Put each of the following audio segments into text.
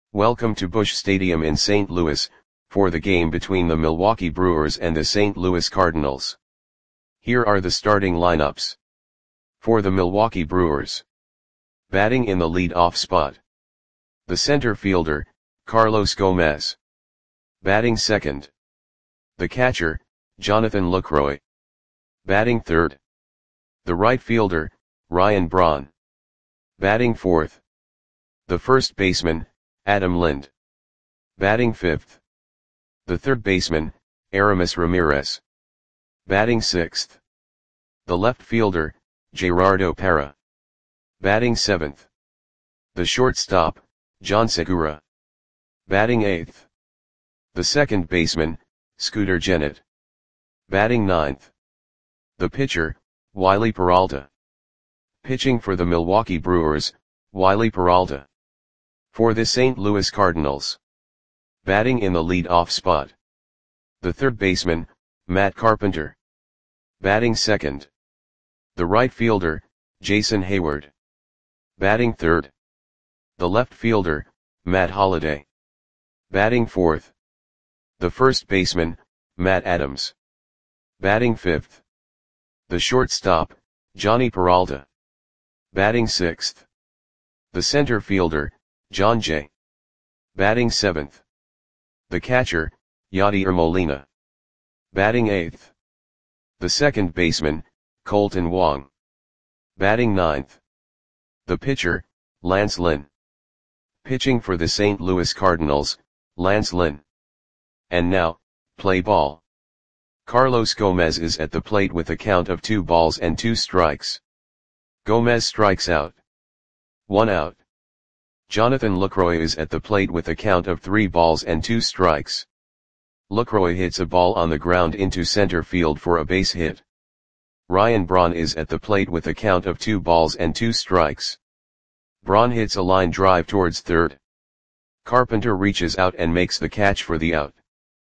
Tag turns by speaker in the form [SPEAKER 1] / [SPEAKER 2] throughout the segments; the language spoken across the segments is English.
[SPEAKER 1] Welcome to Busch Stadium in St. Louis, for the game between the Milwaukee Brewers and the St. Louis Cardinals. Here are the starting lineups. For the Milwaukee Brewers. Batting in the lead-off spot. The center fielder, Carlos Gomez. Batting second. The catcher, Jonathan Lucroy. Batting third. The right fielder, Ryan Braun. Batting fourth. The first baseman, Adam Lind. Batting fifth. The third baseman, Aramis Ramirez. Batting sixth. The left fielder, Gerardo Parra. Batting seventh. The shortstop, John Segura. Batting eighth. The second baseman, Scooter Gennett. Batting ninth. The pitcher, Wiley Peralta. Pitching for the Milwaukee Brewers, Wiley Peralta. For the St. Louis Cardinals. Batting in the lead-off spot. The third baseman, Matt Carpenter. Batting second. The right fielder, Jason Heyward. Batting third. The left fielder, Matt Holliday. Batting fourth. The first baseman, Matt Adams. Batting fifth. The shortstop, Johnny Peralta. Batting sixth. The center fielder, John Jay. Batting seventh. The catcher, Yadier Molina. Batting eighth. The second baseman, Colton Wong. Batting ninth. The pitcher, Lance Lynn. Pitching for the St. Louis Cardinals, Lance Lynn. And now, play ball. Carlos Gomez is at the plate with a count of 2 balls and 2 strikes. Gomez strikes out. 1 out. Jonathan Lucroy is at the plate with a count of 3 balls and 2 strikes. Lucroy hits a ball on the ground into center field for a base hit. Ryan Braun is at the plate with a count of 2 balls and 2 strikes. Braun hits a line drive towards third. Carpenter reaches out and makes the catch for the out.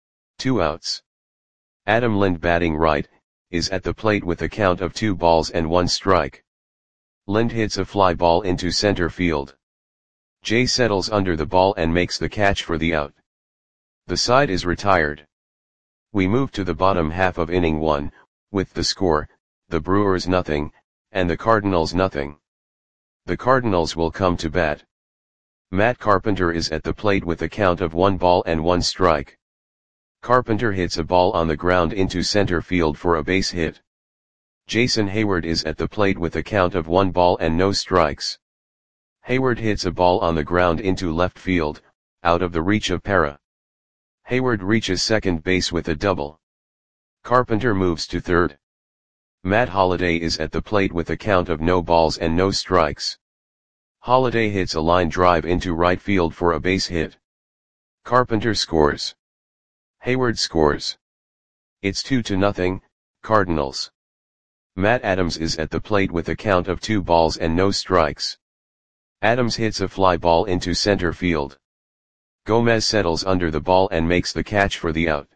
[SPEAKER 1] 2 outs. Adam Lind, batting right, is at the plate with a count of 2 balls and 1 strike. Lind hits a fly ball into center field. Jay settles under the ball and makes the catch for the out. The side is retired. We move to the bottom half of inning 1, with the score, the Brewers nothing, and the Cardinals nothing. The Cardinals will come to bat. Matt Carpenter is at the plate with a count of 1 ball and 1 strike. Carpenter hits a ball on the ground into center field for a base hit. Jason Heyward is at the plate with a count of 1 ball and no strikes. Heyward hits a ball on the ground into left field, out of the reach of Parra. Heyward reaches second base with a double. Carpenter moves to third. Matt Holliday is at the plate with a count of no balls and no strikes. Holliday hits a line drive into right field for a base hit. Carpenter scores. Heyward scores. It's 2-0, Cardinals. Matt Adams is at the plate with a count of 2 balls and no strikes. Adams hits a fly ball into center field. Gomez settles under the ball and makes the catch for the out.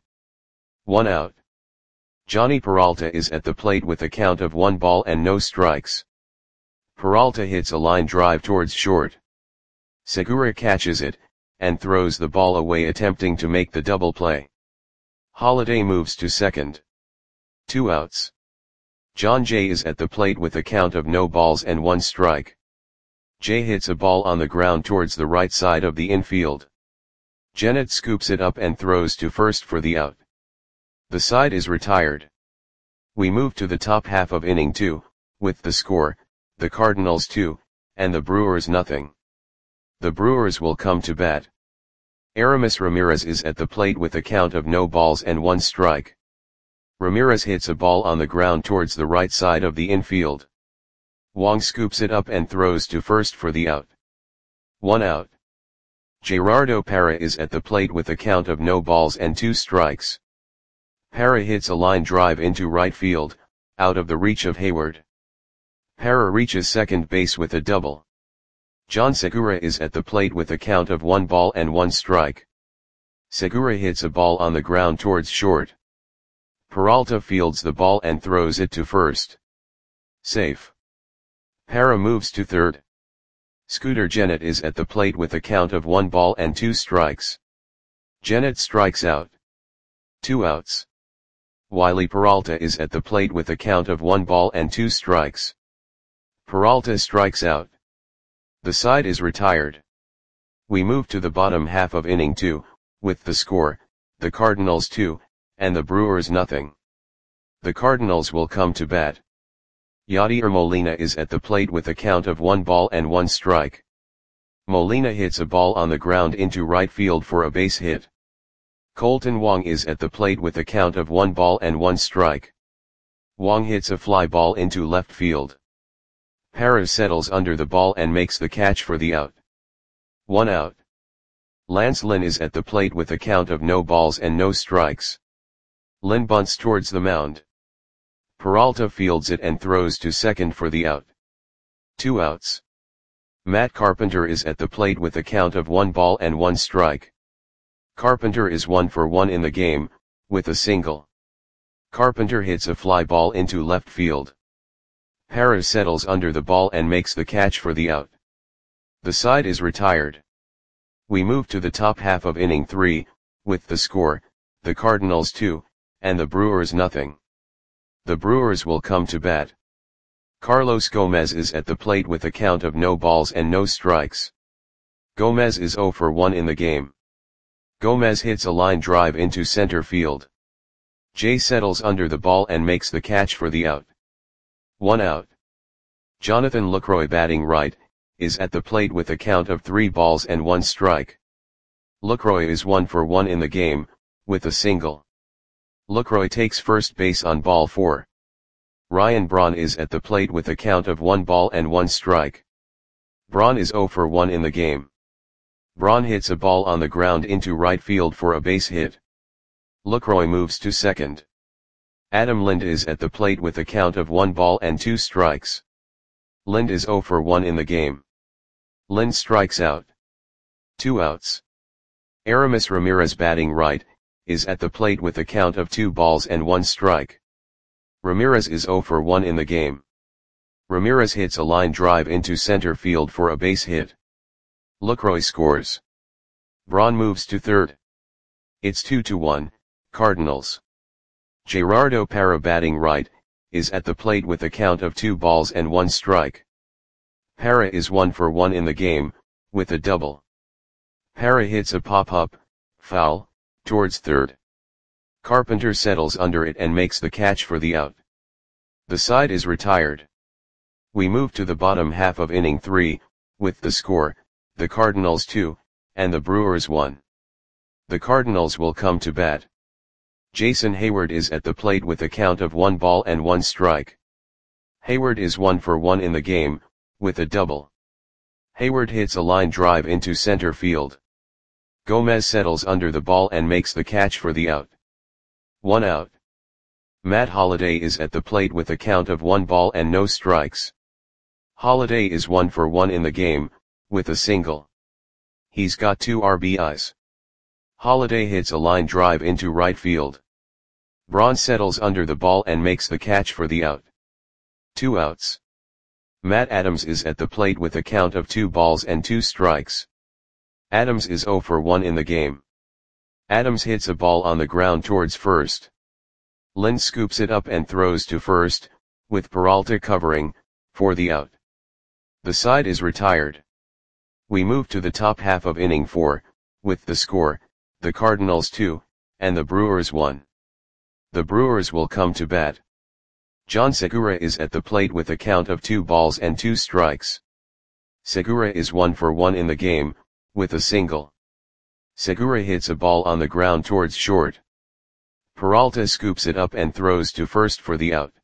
[SPEAKER 1] 1 out. Johnny Peralta is at the plate with a count of 1 ball and no strikes. Peralta hits a line drive towards short. Segura catches it, and throws the ball away, attempting to make the double play. Holliday moves to second. 2 outs. John Jay is at the plate with a count of no balls and 1 strike. Jay hits a ball on the ground towards the right side of the infield. Gennett scoops it up and throws to first for the out. The side is retired. We move to the top half of inning 2, with the score, the Cardinals 2, and the Brewers nothing. The Brewers will come to bat. Aramis Ramirez is at the plate with a count of no balls and 1 strike. Ramirez hits a ball on the ground towards the right side of the infield. Wong scoops it up and throws to first for the out. 1 out. Gerardo Parra is at the plate with a count of no balls and 2 strikes. Parra hits a line drive into right field, out of the reach of Heyward. Parra reaches second base with a double. John Segura is at the plate with a count of 1 ball and 1 strike. Segura hits a ball on the ground towards short. Peralta fields the ball and throws it to first. Safe. Parra moves to third. Scooter Gennett is at the plate with a count of 1 ball and 2 strikes. Gennett strikes out. 2 outs. Wiley Peralta is at the plate with a count of 1 ball and 2 strikes. Peralta strikes out. The side is retired. We move to the bottom half of inning 2, with the score, the Cardinals 2, and the Brewers nothing. The Cardinals will come to bat. Yadier Molina is at the plate with a count of 1 ball and 1 strike. Molina hits a ball on the ground into right field for a base hit. Colton Wong is at the plate with a count of 1 ball and 1 strike. Wong hits a fly ball into left field. Parra settles under the ball and makes the catch for the out. 1 out. Lance Lynn is at the plate with a count of no balls and no strikes. Lynn bunts towards the mound. Peralta fields it and throws to second for the out. 2 outs. Matt Carpenter is at the plate with a count of 1 ball and 1 strike. Carpenter is 1 for 1 in the game, with a single. Carpenter hits a fly ball into left field. Parra settles under the ball and makes the catch for the out. The side is retired. We move to the top half of inning 3, with the score, the Cardinals 2, and the Brewers nothing. The Brewers will come to bat. Carlos Gomez is at the plate with a count of no balls and no strikes. Gomez is 0 for 1 in the game. Gomez hits a line drive into center field. Jay settles under the ball and makes the catch for the out. 1 out. Jonathan Lucroy, batting right, is at the plate with a count of 3 balls and 1 strike. Lucroy is 1 for 1 in the game, with a single. Lucroy takes first base on ball 4. Ryan Braun is at the plate with a count of 1 ball and 1 strike. Braun is 0 for 1 in the game. Braun hits a ball on the ground into right field for a base hit. Lucroy moves to second. Adam Lind is at the plate with a count of 1 ball and 2 strikes. Lind is 0 for 1 in the game. Lind strikes out. 2 outs. Aramis Ramirez, batting right, is at the plate with a count of 2 balls and 1 strike. Ramirez is 0 for 1 in the game. Ramirez hits a line drive into center field for a base hit. Lucroy scores. Braun moves to third. It's 2-1, Cardinals. Gerardo Parra, batting right, is at the plate with a count of 2 balls and 1 strike. Parra is 1 for 1 in the game, with a double. Parra hits a pop-up, foul, towards third. Carpenter settles under it and makes the catch for the out. The side is retired. We move to the bottom half of inning 3, with the score, the Cardinals 2, and the Brewers 1. The Cardinals will come to bat. Jason Hayward is at the plate with a count of 1 ball and 1 strike. Hayward is 1 for 1 in the game, with a double. Hayward hits a line drive into center field. Gomez settles under the ball and makes the catch for the out. 1 out. Matt Holliday is at the plate with a count of 1 ball and no strikes. Holliday is 1 for 1 in the game, with a single. He's got 2 RBIs. Holliday hits a line drive into right field. Braun settles under the ball and makes the catch for the out. 2 outs. Matt Adams is at the plate with a count of 2 balls and 2 strikes. Adams is 0 for 1 in the game. Adams hits a ball on the ground towards first. Lind scoops it up and throws to first, with Peralta covering, for the out. The side is retired. We move to the top half of inning 4, with the score, the Cardinals 2, and the Brewers 1. The Brewers will come to bat. John Segura is at the plate with a count of 2 balls and 2 strikes. Segura is 1 for 1 in the game, with a single. Segura hits a ball on the ground towards short. Peralta scoops it up and throws to first for the out.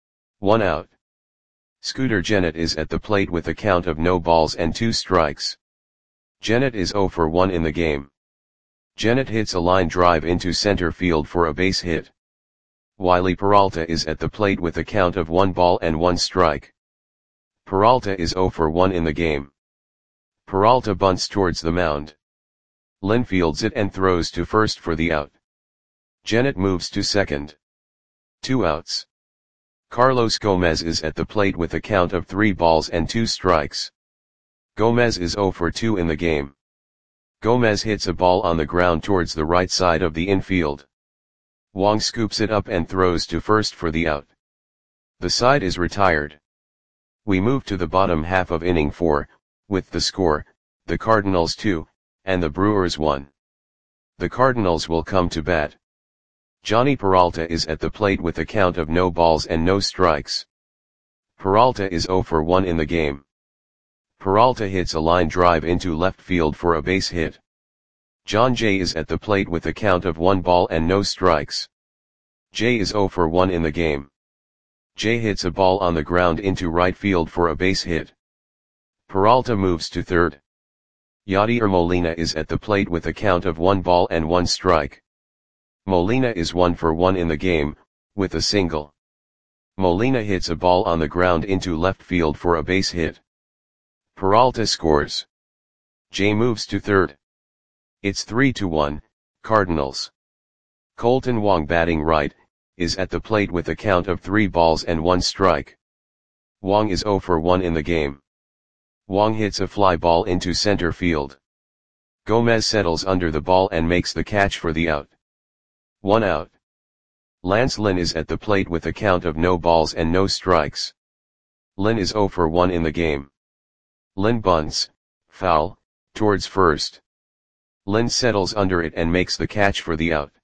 [SPEAKER 1] 1 out. Scooter Gennett is at the plate with a count of no balls and 2 strikes. Gennett is 0 for 1 in the game. Gennett hits a line drive into center field for a base hit. Wiley Peralta is at the plate with a count of 1 ball and 1 strike. Peralta is 0 for 1 in the game. Peralta bunts towards the mound. Lynn fields it and throws to first for the out. Gennett moves to second. 2 outs. Carlos Gomez is at the plate with a count of 3 balls and 2 strikes. Gomez is 0 for 2 in the game. Gomez hits a ball on the ground towards the right side of the infield. Wong scoops it up and throws to first for the out. The side is retired. We move to the bottom half of inning 4, with the score, the Cardinals 2, and the Brewers 1. The Cardinals will come to bat. Johnny Peralta is at the plate with a count of no balls and no strikes. Peralta is 0 for 1 in the game. Peralta hits a line drive into left field for a base hit. John Jay is at the plate with a count of 1 ball and no strikes. Jay is 0 for 1 in the game. Jay hits a ball on the ground into right field for a base hit. Peralta moves to third. Yadier Molina is at the plate with a count of 1 ball and 1 strike. Molina is 1 for 1 in the game, with a single. Molina hits a ball on the ground into left field for a base hit. Peralta scores. Jay moves to third. It's 3-1, Cardinals. Colton Wong, batting right, is at the plate with a count of 3 balls and 1 strike. Wong is 0 for 1 in the game. Wong hits a fly ball into center field. Gomez settles under the ball and makes the catch for the out. 1 out. Lance Lynn is at the plate with a count of no balls and no strikes. Lynn is 0 for 1 in the game. Lynn bunts, foul, towards first. Lynn settles under it and makes the catch for the out.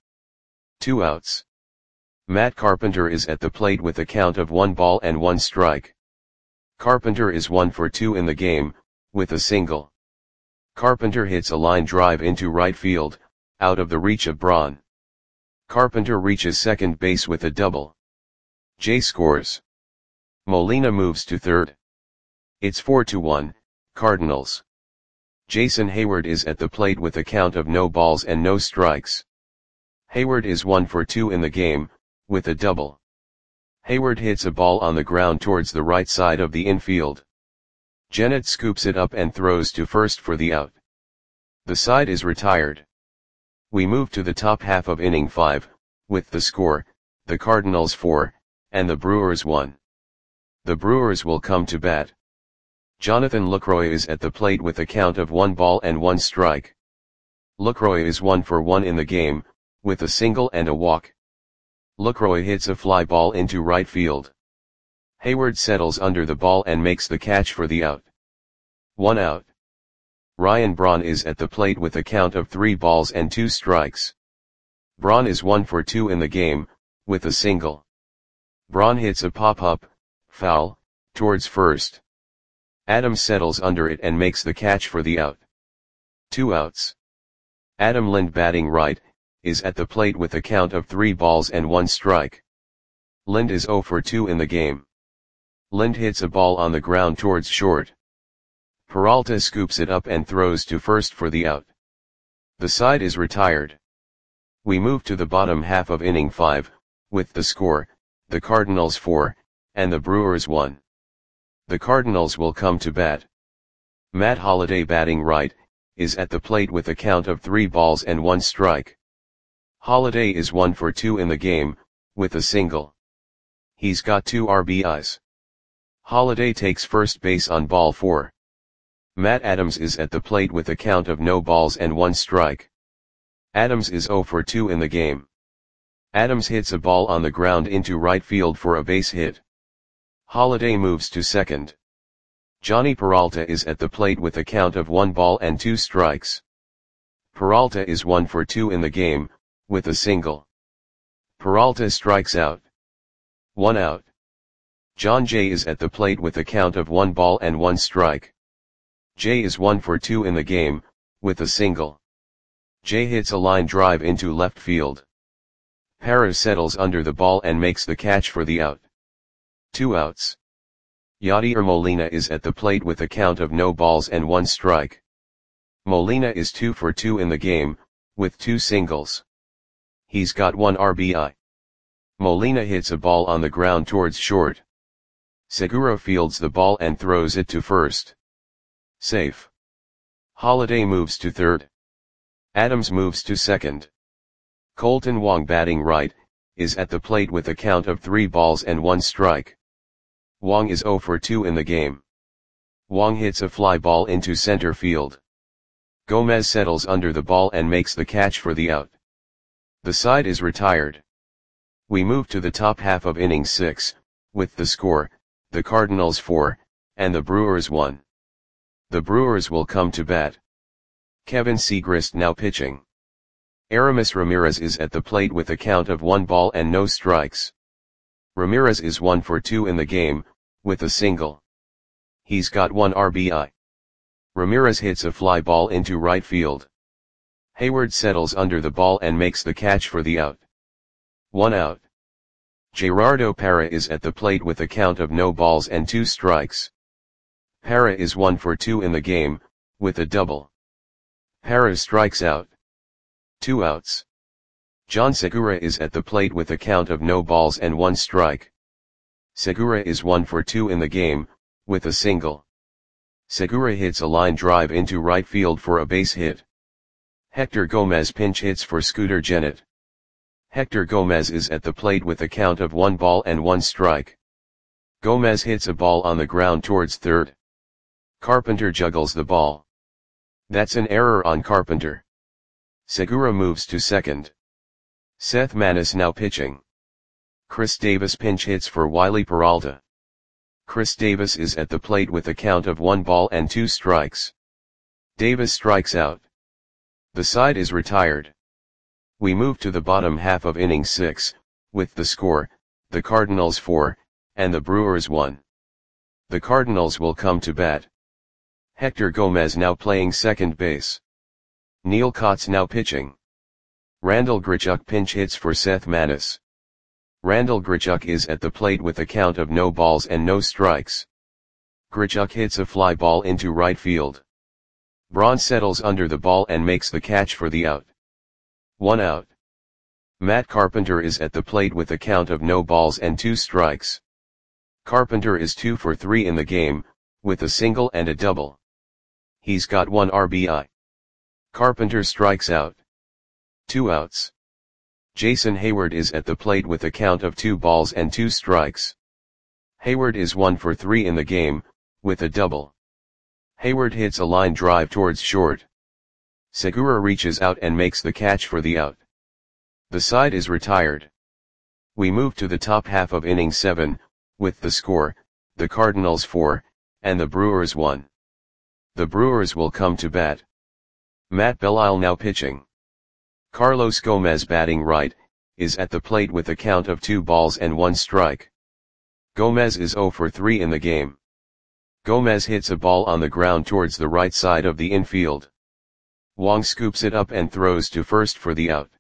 [SPEAKER 1] 2 outs. Matt Carpenter is at the plate with a count of 1 ball and 1 strike. Carpenter is 1 for 2 in the game, with a single. Carpenter hits a line drive into right field, out of the reach of Braun. Carpenter reaches second base with a double. Jay scores. Molina moves to third. It's 4-1, Cardinals. Jason Hayward is at the plate with a count of no balls and no strikes. Hayward is 1 for 2 in the game, with a double. Hayward hits a ball on the ground towards the right side of the infield. Jennett scoops it up and throws to first for the out. The side is retired. We move to the top half of inning 5, with the score, the Cardinals 4, and the Brewers 1. The Brewers will come to bat. Jonathan Lucroy is at the plate with a count of 1 ball and 1 strike. Lucroy is 1 for 1 in the game, with a single and a walk. Lucroy hits a fly ball into right field. Hayward settles under the ball and makes the catch for the out. 1 out. Ryan Braun is at the plate with a count of 3 balls and 2 strikes. Braun is 1 for 2 in the game, with a single. Braun hits a pop-up, foul, towards first. Adams settles under it and makes the catch for the out. 2 outs. Adam Lind, batting right, is at the plate with a count of 3 balls and 1 strike. Lind is 0 for 2 in the game. Lind hits a ball on the ground towards short. Peralta scoops it up and throws to first for the out. The side is retired. We move to the bottom half of inning 5, with the score, the Cardinals 4, and the Brewers 1. The Cardinals will come to bat. Matt Holliday, batting right, is at the plate with a count of 3 balls and 1 strike. Holliday is 1 for 2 in the game, with a single. He's got 2 RBIs. Holliday takes first base on ball 4. Matt Adams is at the plate with a count of no balls and 1 strike. Adams is 0 for 2 in the game. Adams hits a ball on the ground into right field for a base hit. Holliday moves to second. Johnny Peralta is at the plate with a count of 1 ball and 2 strikes. Peralta is 1 for 2 in the game, with a single. Peralta strikes out. 1 out. John Jay is at the plate with a count of 1 ball and 1 strike. Jay is 1 for 2 in the game, with a single. Jay hits a line drive into left field. Parra settles under the ball and makes the catch for the out. 2 outs. Yadier Molina is at the plate with a count of no balls and 1 strike. Molina is 2 for 2 in the game, with 2 singles. He's got 1 RBI. Molina hits a ball on the ground towards short. Segura fields the ball and throws it to first. Safe. Holliday moves to third. Adams moves to second. Colton Wong, batting right, is at the plate with a count of 3 balls and 1 strike. Wong is 0 for 2 in the game. Wong hits a fly ball into center field. Gomez settles under the ball and makes the catch for the out. The side is retired. We move to the top half of inning 6, with the score, the Cardinals 4, and the Brewers 1. The Brewers will come to bat. Kevin Segrist now pitching. Aramis Ramirez is at the plate with a count of 1 ball and no strikes. Ramirez is 1 for 2 in the game, with a single. He's got 1 RBI. Ramirez hits a fly ball into right field. Hayward settles under the ball and makes the catch for the out. 1 out. Gerardo Parra is at the plate with a count of no balls and 2 strikes. Parra is 1 for 2 in the game, with a double. Parra strikes out. 2 outs. John Segura is at the plate with a count of no balls and 1 strike. Segura is 1 for 2 in the game, with a single. Segura hits a line drive into right field for a base hit. Hector Gomez pinch hits for Scooter Gennett. Hector Gomez is at the plate with a count of 1 ball and 1 strike. Gomez hits a ball on the ground towards third. Carpenter juggles the ball. That's an error on Carpenter. Segura moves to second. Seth Maness now pitching. Chris Davis pinch hits for Wiley Peralta. Chris Davis is at the plate with a count of 1 ball and 2 strikes. Davis strikes out. The side is retired. We move to the bottom half of inning 6, with the score, the Cardinals 4, and the Brewers 1. The Cardinals will come to bat. Hector Gomez now playing second base. Neil Kotz now pitching. Randall Grichuk pinch hits for Seth Maness. Randall Grichuk is at the plate with a count of no balls and no strikes. Grichuk hits a fly ball into right field. Braun settles under the ball and makes the catch for the out. 1 out. Matt Carpenter is at the plate with a count of no balls and 2 strikes. Carpenter is 2 for 3 in the game, with a single and a double. He's got 1 RBI. Carpenter strikes out. 2 outs. Jason Hayward is at the plate with a count of 2 balls and 2 strikes. Hayward is 1 for 3 in the game, with a double. Hayward hits a line drive towards short. Segura reaches out and makes the catch for the out. The side is retired. We move to the top half of inning 7, with the score, the Cardinals 4, and the Brewers 1. The Brewers will come to bat. Matt Belisle now pitching. Carlos Gomez batting right, is at the plate with a count of 2 balls and 1 strike. Gomez is 0 for 3 in the game. Gomez hits a ball on the ground towards the right side of the infield. Wong scoops it up and throws to first for the out.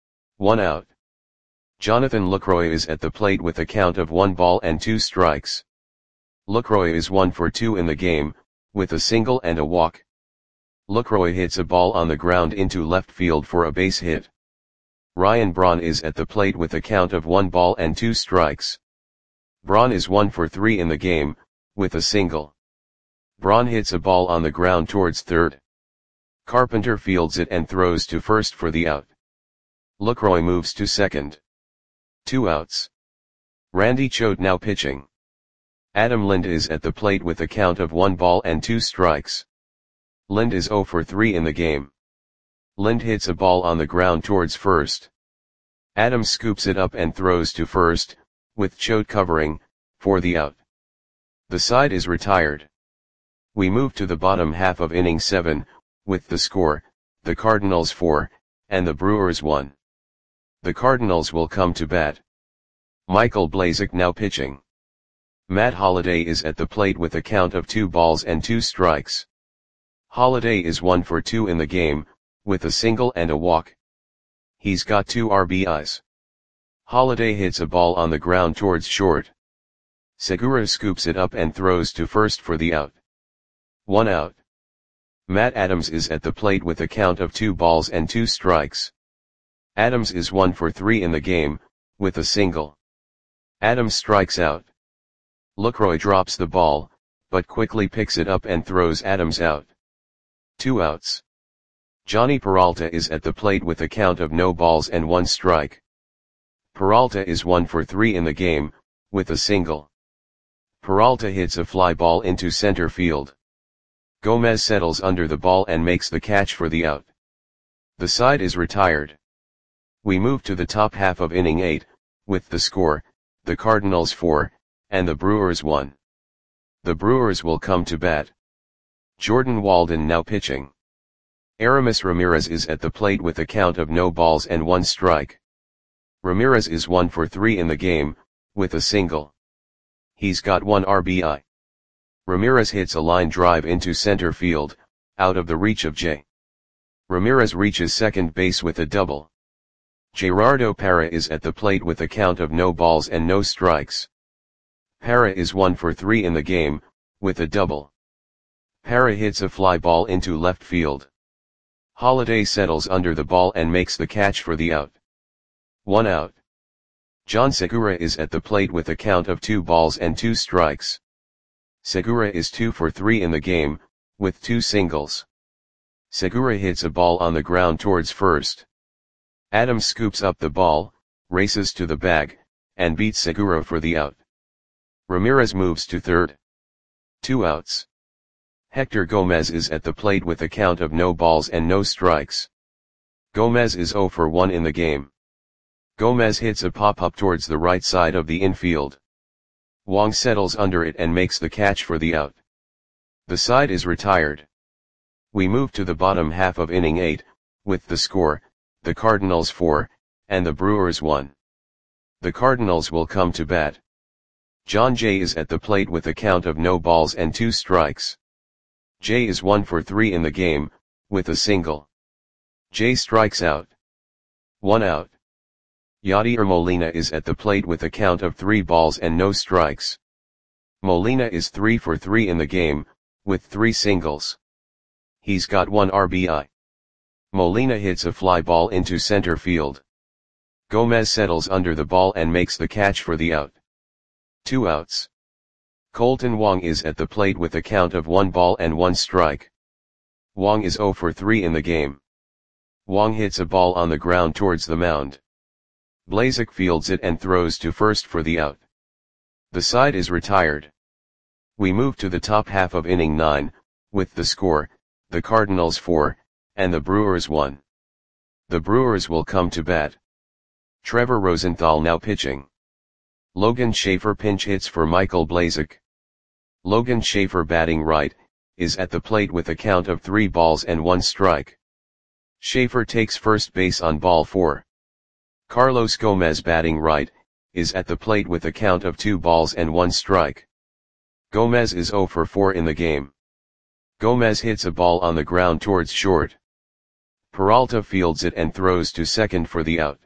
[SPEAKER 1] 1 out. Jonathan Lucroy is at the plate with a count of 1 ball and 2 strikes. Lucroy is 1 for 2 in the game, with a single and a walk. Lucroy hits a ball on the ground into left field for a base hit. Ryan Braun is at the plate with a count of 1 ball and 2 strikes. Braun is 1 for 3 in the game, with a single. Braun hits a ball on the ground towards third. Carpenter fields it and throws to first for the out. Lucroy moves to second. 2 outs. Randy Choate now pitching. Adam Lind is at the plate with a count of 1 ball and 2 strikes. Lind is 0 for 3 in the game. Lind hits a ball on the ground towards first. Adam scoops it up and throws to first, with Choate covering, for the out. The side is retired. We move to the bottom half of inning 7, with the score, the Cardinals 4, and the Brewers 1. The Cardinals will come to bat. Michael Blazek now pitching. Matt Holliday is at the plate with a count of 2 balls and 2 strikes. Holliday is 1 for 2 in the game, with a single and a walk. He's got 2 RBIs. Holliday hits a ball on the ground towards short. Segura scoops it up and throws to first for the out. 1 out. Matt Adams is at the plate with a count of 2 balls and 2 strikes. Adams is 1 for 3 in the game, with a single. Adams strikes out. Lucroy drops the ball, but quickly picks it up and throws Adams out. 2 outs. Johnny Peralta is at the plate with a count of no balls and 1 strike. Peralta is 1 for 3 in the game, with a single. Peralta hits a fly ball into center field. Gomez settles under the ball and makes the catch for the out. The side is retired. We move to the top half of inning 8, with the score, the Cardinals 4, and the Brewers 1. The Brewers will come to bat. Jordan Walden now pitching. Aramis Ramirez is at the plate with a count of no balls and 1 strike. Ramirez is 1 for 3 in the game, with a single. He's got 1 RBI. Ramirez hits a line drive into center field, out of the reach of J. Ramirez reaches second base with a double. Gerardo Parra is at the plate with a count of no balls and no strikes. Parra is 1 for 3 in the game, with a double. Parra hits a fly ball into left field. Holiday settles under the ball and makes the catch for the out. 1 out. John Segura is at the plate with a count of 2 balls and 2 strikes. Segura is 2 for 3 in the game, with 2 singles. Segura hits a ball on the ground towards first. Adams scoops up the ball, races to the bag, and beats Segura for the out. Ramirez moves to third. 2 outs. Hector Gomez is at the plate with a count of no balls and no strikes. Gomez is 0 for 1 in the game. Gomez hits a pop-up towards the right side of the infield. Wong settles under it and makes the catch for the out. The side is retired. We move to the bottom half of inning 8, with the score, the Cardinals 4, and the Brewers 1. The Cardinals will come to bat. John Jay is at the plate with a count of no balls and 2 strikes. Jay is 1 for 3 in the game, with a single. Jay strikes out. 1 out. Yadier Molina is at the plate with a count of 3 balls and no strikes. Molina is 3 for 3 in the game, with 3 singles. He's got 1 RBI. Molina hits a fly ball into center field. Gomez settles under the ball and makes the catch for the out. 2 outs. Colton Wong is at the plate with a count of 1 ball and 1 strike. Wong is 0 for 3 in the game. Wong hits a ball on the ground towards the mound. Blazek fields it and throws to first for the out. The side is retired. We move to the top half of inning 9, with the score, the Cardinals 4, and the Brewers 1. The Brewers will come to bat. Trevor Rosenthal now pitching. Logan Schaefer pinch hits for Michael Blazek. Logan Schaefer batting right, is at the plate with a count of 3 balls and 1 strike. Schaefer takes first base on ball 4. Carlos Gomez batting right, is at the plate with a count of 2 balls and 1 strike. Gomez is 0 for 4 in the game. Gomez hits a ball on the ground towards short. Peralta fields it and throws to second for the out.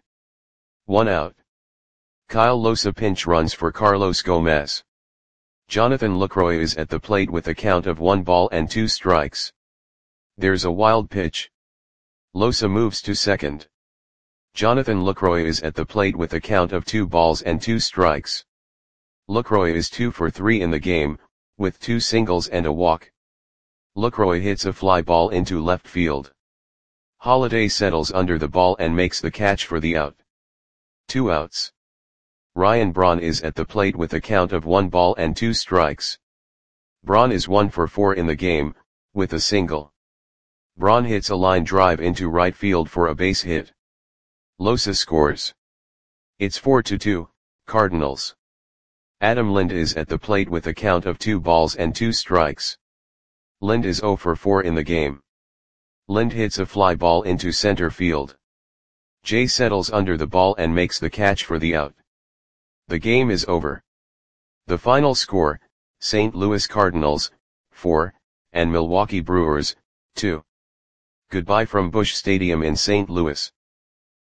[SPEAKER 1] 1 out. Kyle Losa pinch runs for Carlos Gomez. Jonathan Lucroy is at the plate with a count of 1 ball and 2 strikes. There's a wild pitch. Losa moves to second. Jonathan Lucroy is at the plate with a count of 2 balls and 2 strikes. Lucroy is 2 for 3 in the game, with 2 singles and a walk. Lucroy hits a fly ball into left field. Holiday settles under the ball and makes the catch for the out. 2 outs. Ryan Braun is at the plate with a count of 1 ball and 2 strikes. Braun is 1 for 4 in the game, with a single. Braun hits a line drive into right field for a base hit. Losa scores. It's 4-2, Cardinals. Adam Lind is at the plate with a count of 2 balls and 2 strikes. Lind is 0 for 4 in the game. Lind hits a fly ball into center field. Jay settles under the ball and makes the catch for the out. The game is over. The final score, St. Louis Cardinals, 4, and Milwaukee Brewers, 2. Goodbye from Busch Stadium in St. Louis.